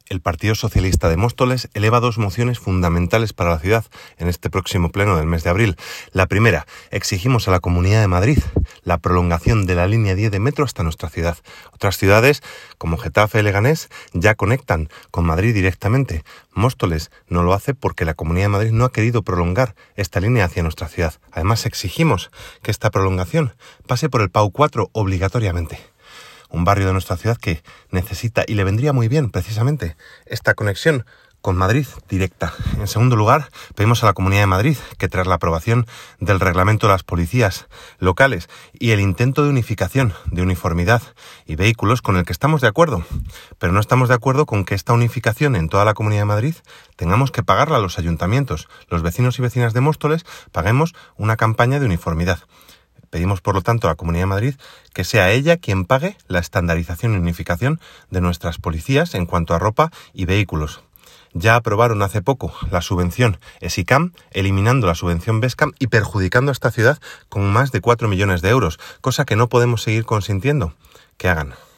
El Partido Socialista de Móstoles eleva 2 mociones fundamentales para la ciudad en este próximo pleno del mes de abril. La primera, exigimos a la Comunidad de Madrid la prolongación de la línea 10 de metro hasta nuestra ciudad. Otras ciudades, como Getafe y Leganés, ya conectan con Madrid directamente. Móstoles no lo hace porque la Comunidad de Madrid no ha querido prolongar esta línea hacia nuestra ciudad. Además, exigimos que esta prolongación pase por el PAU 4 obligatoriamente. Un barrio de nuestra ciudad que necesita y le vendría muy bien precisamente esta conexión con Madrid directa. En segundo lugar, pedimos a la Comunidad de Madrid que tras la aprobación del reglamento de las policías locales y el intento de unificación, de uniformidad y vehículos con el que estamos de acuerdo, pero no estamos de acuerdo con que esta unificación en toda la Comunidad de Madrid tengamos que pagarla a los ayuntamientos. Los vecinos y vecinas de Móstoles paguemos una campaña de uniformidad. Pedimos, por lo tanto, a la Comunidad de Madrid que sea ella quien pague la estandarización y unificación de nuestras policías en cuanto a ropa y vehículos. Ya aprobaron hace poco la subvención ESICAM, eliminando la subvención BESCAM y perjudicando a esta ciudad con más de 4 millones de euros, cosa que no podemos seguir consintiendo que hagan.